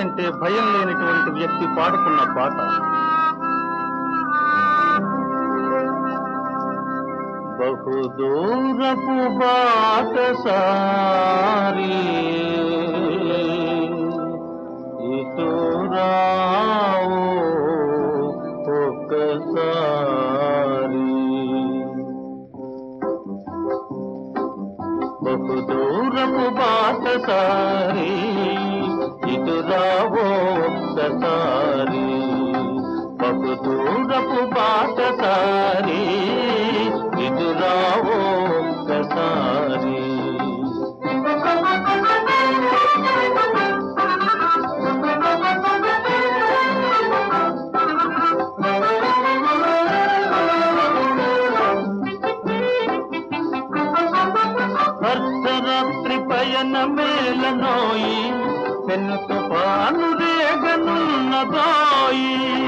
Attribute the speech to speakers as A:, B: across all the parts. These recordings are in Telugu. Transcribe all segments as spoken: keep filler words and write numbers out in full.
A: అంటే భయం లేనటువంటి వ్యక్తి పాడుకున్న పాట. బహుదూరపు బాటసారి ఇటు రావో ఒక్కసారి. బహుదూరపు బాటసారి ఇటు రావో ఒక్కసారి. బహుదూరపు బాటసారి ఇటు రావో ఒక్కసారి. అర్ధరాత్రి పయన మేలనోయి పెన్ను తుఫాను రేగనున్నదోయి.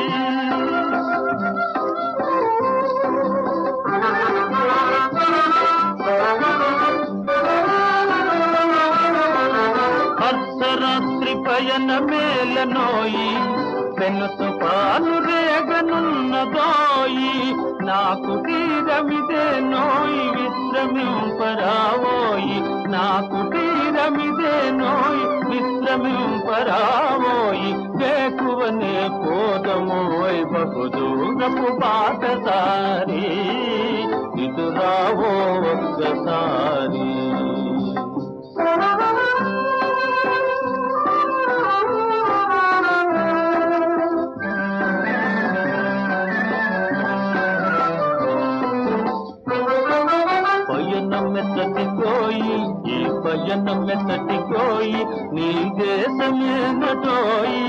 A: అర్ధరాత్రి పయన మేలనోయి పెన్ను తుఫాను రేగనున్నదోయి. నాకు తీరమిదే నోయి విశ్రమింపరావోయి. నాకు తీరమిదే నోయి విశ్రమింపరావోయి. వేకువనే పోదమోయ్ బహుదూరపు బాటసారి ఇటు రావో ఒక్కసారి. మెత్తటికోయి ఈ పయనం మెత్తటికోయి నీ దేశమేనటోయి.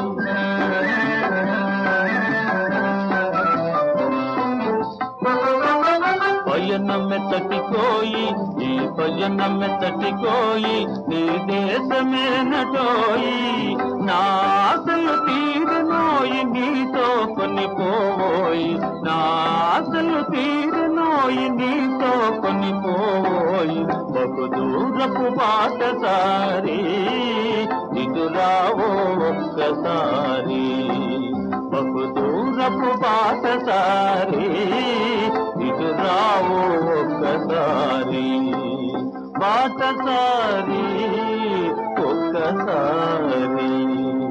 A: పయనం మెత్తటికోయి ఈ పయనం మెత్తటికోయి నీ దేశమేనటోయి. నా ఆశలు తీరనోయి నీతో కొనిపోయి. నా ఆశలు తీరనోయి నీతో కొనిపోయి. బహుదూరపు బాటసారి ఇటు రావో ఒక్కసారి. బహుదూరపు బాటసారి ఇటు రావో ఒక్కసారి. బాటసారి ఒక్కసారి.